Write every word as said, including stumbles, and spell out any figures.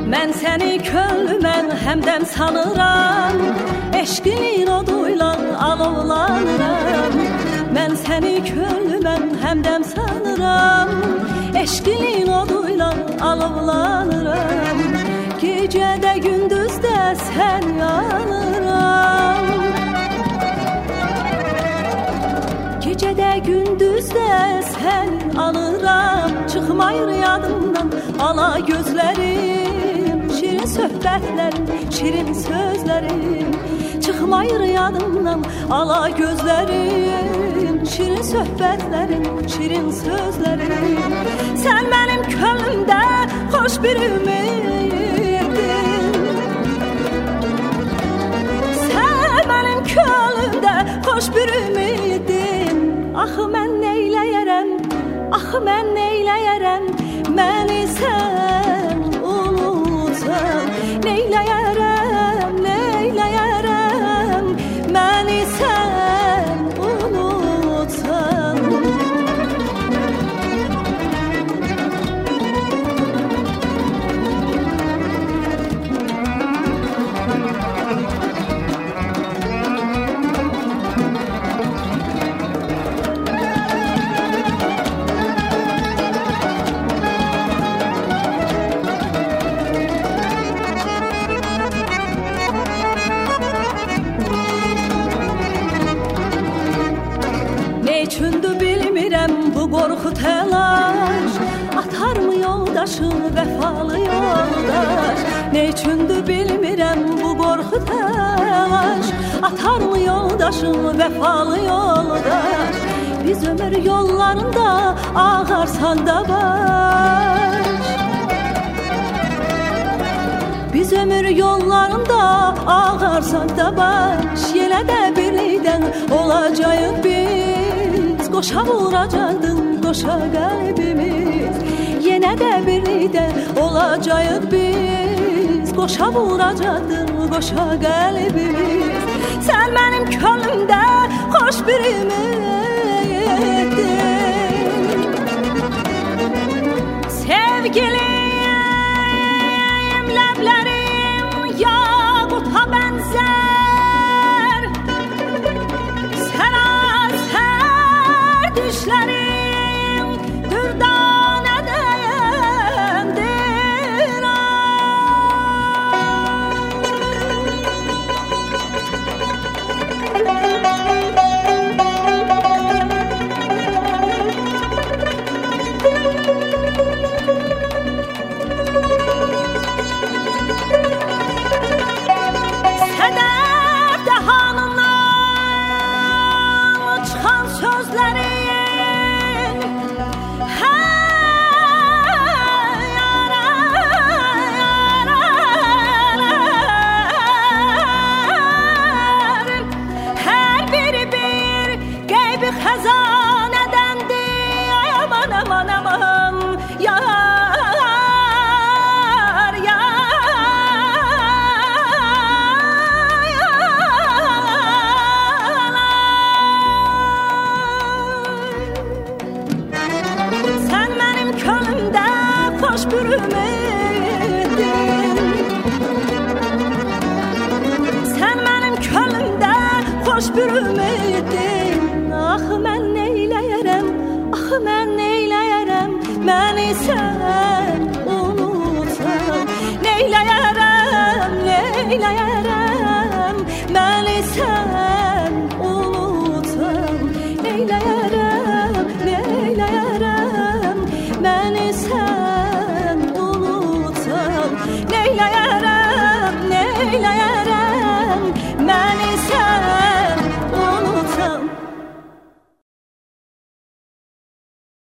Mən səni könlümən həmdəm sanıram, eşqinin oduyla alovlanıram. Mən səni könlümən həmdəm sanıram, eşqinin oduyla alovlanıram. Gecədə gündüzdə sən yanıram, gecədə gündüzdə sən anıram. Çıxmayır yadımdan ala gözlərim, şirin söhbətlərim, şirin sözlərim. Çıxmayır yadımdan ala gözlərim, şirin söhbətlərim, şirin sözlərim. Sən mənim könlümdə xoş bir ümiddin, sən mənim könlümdə xoş bir ümiddin. Axı mən neyləyərəm, axı mən neyləyərəm, məni sən unutan. Neyləyərəm, neyləyərəm, məni sən unutan. Qorxu təlaş, atarmı yoldaşım vəfalı yoldaş? Ne üçündür bilmirəm bu qorxu təlaş, atarmı yoldaşım vəfalı yoldaş? Biz ömür yollarında ağarsan da baş, biz ömür yollarında ağarsan da baş. Yenə də birlikdən olacağıq biz, qoşa vuracaqdın qoşa qəlbimiz. Yenə də birlikdə olacağıq biz, qoşa vuracaqdın qoşa qəlbimiz. Sən mənim könlümdə xoş bir ümiddin, sevgilim ləblərim yaquta bənzər, sərasər düşlərim dürdanə dəyəndir. Xoş bir ümiddin, axı mən neyləyərəm, axı mən neyləyərəm, məni sən unutan. Neyləyərəm, neyləyərəm, məni sən